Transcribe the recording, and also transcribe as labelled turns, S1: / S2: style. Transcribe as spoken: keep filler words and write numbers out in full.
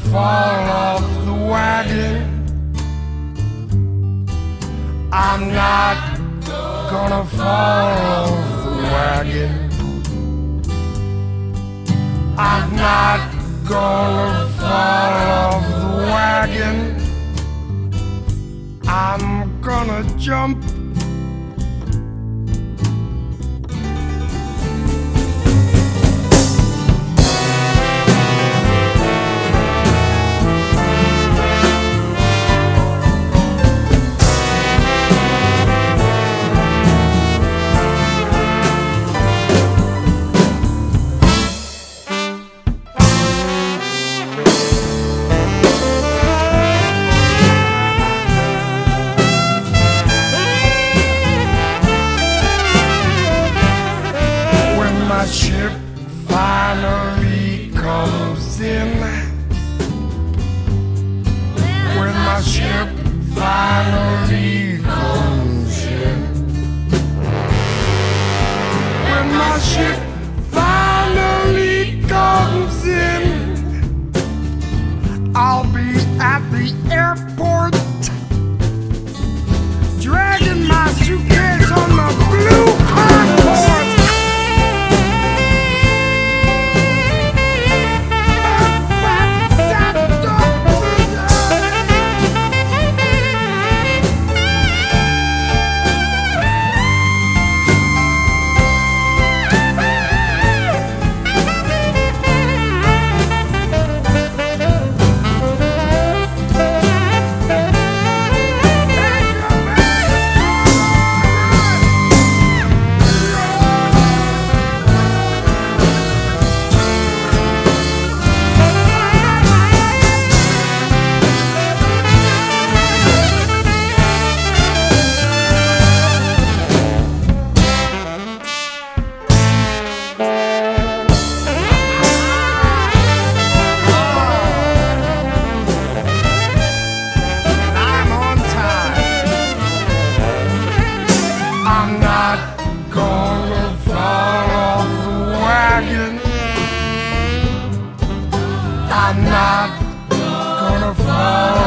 S1: fall off the wagon. I'm not gonna fall off the wagon. I'm not gonna fall off the wagon. I'm gonna jump. My ship finally comes in. When my ship finally comes in. When my ship finally comes in, I'll be at the airport, dragging my suitcase on the blue cardboard. I'm not gonna fall off the wagon. I'm not gonna fall